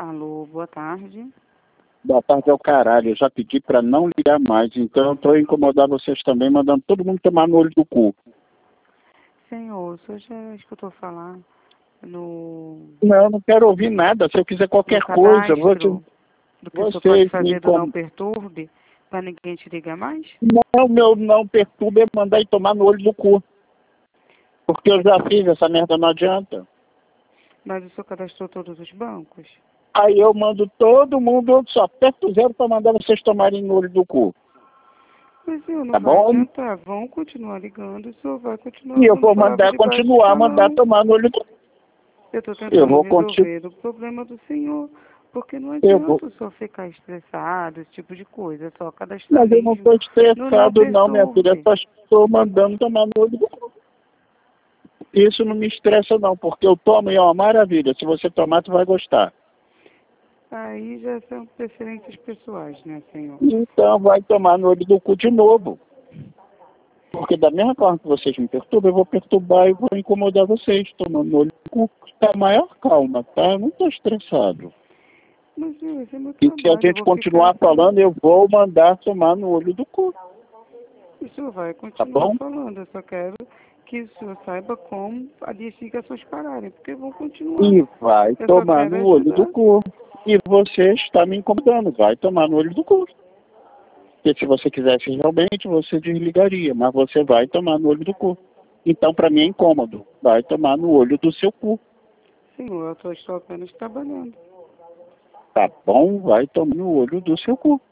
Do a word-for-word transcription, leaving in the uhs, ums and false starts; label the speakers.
Speaker 1: Alô, boa tarde.
Speaker 2: Boa tarde ao caralho, eu já pedi para não ligar mais, então eu estou a incomodar vocês também, mandando todo mundo tomar no olho do cu.
Speaker 1: Senhor, o senhor já escutou falar no,
Speaker 2: Não, eu não quero ouvir nada, se eu quiser qualquer
Speaker 1: no
Speaker 2: coisa,
Speaker 1: cadastro
Speaker 2: você,
Speaker 1: do que o senhor pode
Speaker 2: vocês me
Speaker 1: fazer do Não
Speaker 2: incomodam.
Speaker 1: Perturbe, para ninguém te ligar mais?
Speaker 2: Não, meu não perturba é mandar e tomar no olho do cu. Porque eu já fiz, essa merda não adianta.
Speaker 1: Mas o senhor cadastrou todos os bancos?
Speaker 2: Aí eu mando todo mundo, eu só aperto zero para mandar vocês tomarem no olho do cu.
Speaker 1: Mas senhor, não
Speaker 2: Tá
Speaker 1: vai
Speaker 2: bom?
Speaker 1: adiantar. Vão continuar ligando, o senhor vai continuar
Speaker 2: E eu
Speaker 1: usando
Speaker 2: vou
Speaker 1: palavras
Speaker 2: mandar
Speaker 1: de baixo
Speaker 2: continuar, mandar
Speaker 1: calão.
Speaker 2: tomar no olho do cu.
Speaker 1: Eu estou
Speaker 2: Eu
Speaker 1: tentando
Speaker 2: vou continuar.
Speaker 1: resolver o problema do senhor. Porque não
Speaker 2: Eu vou.
Speaker 1: adianta o senhor ficar estressado, esse tipo de coisa. É só cadastrar
Speaker 2: Mas eu não
Speaker 1: mesmo
Speaker 2: estou
Speaker 1: no Não
Speaker 2: estressado não, minha filha.
Speaker 1: Perturbe.
Speaker 2: Eu só estou mandando tomar no olho do cu. Isso não me estressa não, porque eu tomo e é uma maravilha. Se você tomar, tu vai gostar.
Speaker 1: Aí já são preferências pessoais, né, senhor?
Speaker 2: Então vai tomar no olho do cu de novo. Porque da mesma forma que vocês me perturbam, eu vou perturbar e vou incomodar vocês, tomando no olho do cu. Tá maior calma, tá? Eu não estou estressado.
Speaker 1: Mas, senhor, esse é meu
Speaker 2: E se a
Speaker 1: trabalho, eu
Speaker 2: gente
Speaker 1: vou ficar
Speaker 2: continuar
Speaker 1: aqui.
Speaker 2: falando, eu vou mandar tomar no olho do cu.
Speaker 1: O senhor vai
Speaker 2: Tá
Speaker 1: continuar
Speaker 2: bom?
Speaker 1: falando, eu só quero que o senhor saiba como as notificações pararem, porque vão continuar.
Speaker 2: E vai
Speaker 1: Eu só
Speaker 2: tomar
Speaker 1: quero
Speaker 2: no olho do
Speaker 1: ajudar.
Speaker 2: cu. E você está me incomodando, vai tomar no olho do cu. Porque se você quisesse realmente, você desligaria, mas você vai tomar no olho do cu. Então, para mim é incômodo. Vai tomar no olho do seu cu.
Speaker 1: Senhor, eu tô- estou apenas trabalhando.
Speaker 2: Tá bom? Vai tomar no olho do seu cu.